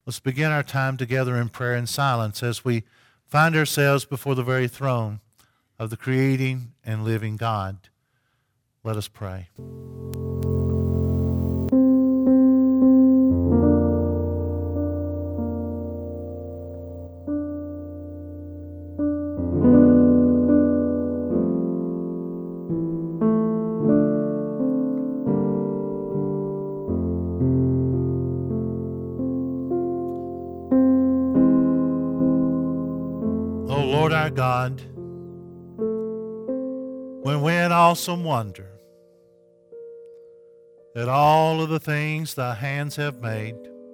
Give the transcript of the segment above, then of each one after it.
Let's begin our time together in prayer and silence as we find ourselves before the very throne of the creating and living God. Let us pray. O Lord our God, when we in awesome wonder at all of the things thy hands have made,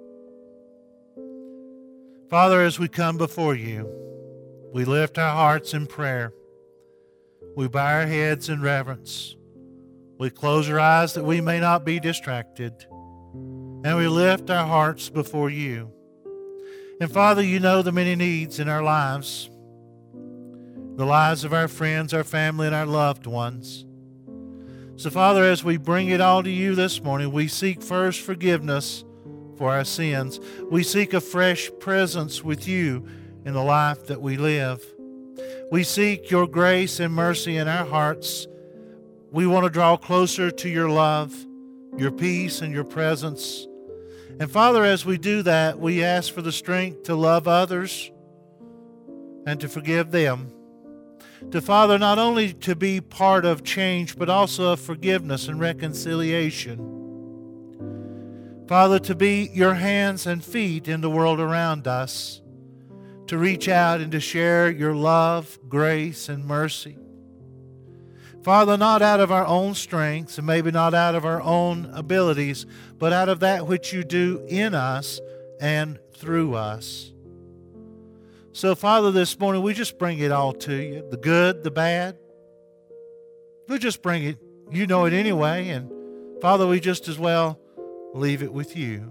Father, as we come before you, we lift our hearts in prayer. We bow our heads in reverence. We close our eyes that we may not be distracted. And we lift our hearts before you. And Father, you know the many needs in our lives, the lives of our friends, our family, and our loved ones. So, Father, as we bring it all to you this morning, we seek first forgiveness for our sins. We seek a fresh presence with you in the life that we live. We seek your grace and mercy in our hearts. We want to draw closer to your love, your peace, and your presence. And, Father, as we do that, we ask for the strength to love others and to forgive them. To, Father, not only to be part of change, but also of forgiveness and reconciliation. Father, to be your hands and feet in the world around us, to reach out and to share your love, grace, and mercy. Father, not out of our own strengths and maybe not out of our own abilities, but out of that which you do in us and through us. So, Father, this morning we just bring it all to you, the good, the bad. We just bring it. You know it anyway. And, Father, we just as well leave it with you.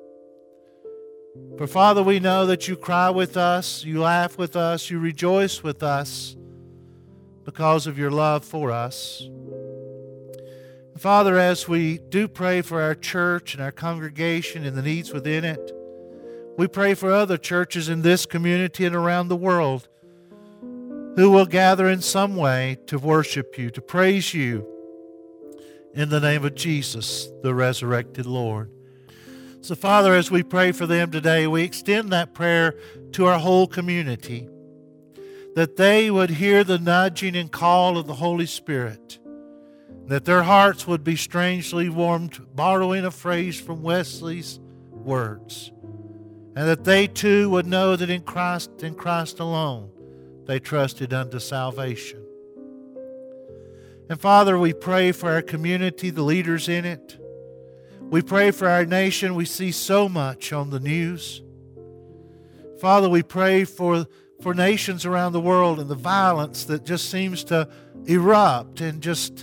For, Father, we know that you cry with us, you laugh with us, you rejoice with us because of your love for us. Father, as we do pray for our church and our congregation and the needs within it, we pray for other churches in this community and around the world who will gather in some way to worship you, to praise you in the name of Jesus, the resurrected Lord. So, Father, as we pray for them today, we extend that prayer to our whole community, that they would hear the nudging and call of the Holy Spirit, that their hearts would be strangely warmed, borrowing a phrase from Wesley's words, and that they too would know that in Christ alone, they trusted unto salvation. And Father, we pray for our community, the leaders in it. We pray for our nation. We see so much on the news. Father, we pray for nations around the world and the violence that just seems to erupt and just...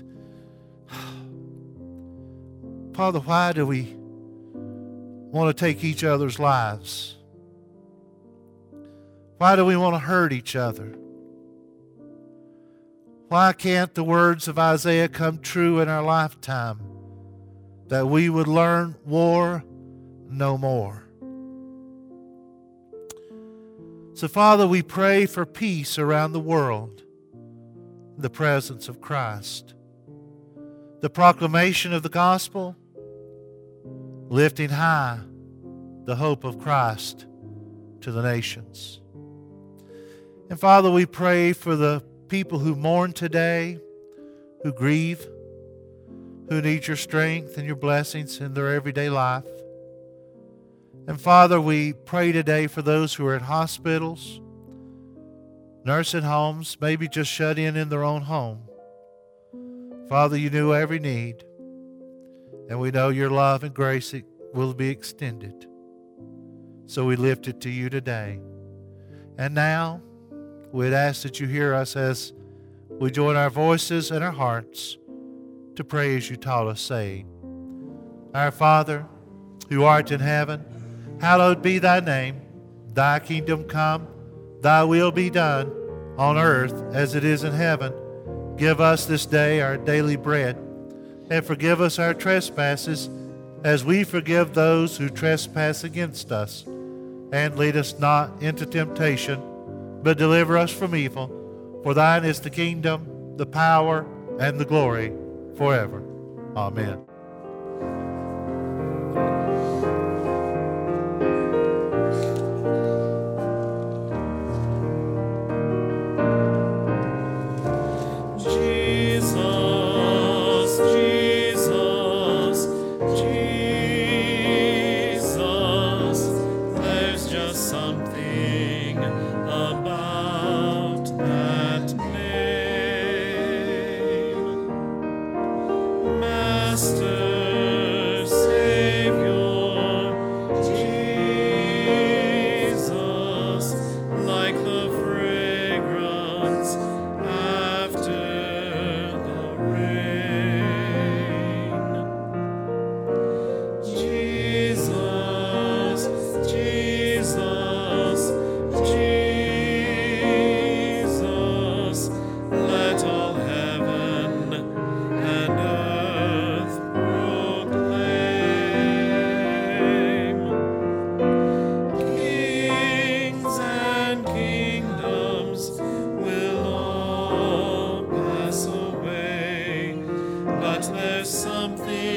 Father, why do we want to take each other's lives? Why do we want to hurt each other? Why can't the words of Isaiah come true in our lifetime, that we would learn war no more? So, Father, we pray for peace around the world, in the presence of Christ, the proclamation of the gospel, lifting high the hope of Christ to the nations. And Father, we pray for the people who mourn today, who grieve, who need your strength and your blessings in their everyday life. And Father, we pray today for those who are in hospitals, nursing homes, maybe just shut in their own home. Father, you knew every need, and we know your love and grace will be extended. So we lift it to you today. And now, we'd ask that you hear us as we join our voices and our hearts to pray as you taught us, saying, Our Father, who art in heaven, hallowed be thy name. Thy kingdom come, thy will be done, on earth as it is in heaven. Give us this day our daily bread, and forgive us our trespasses, as we forgive those who trespass against us. and lead us not into temptation, but deliver us from evil. For thine is the kingdom, the power, and the glory forever. Amen. Something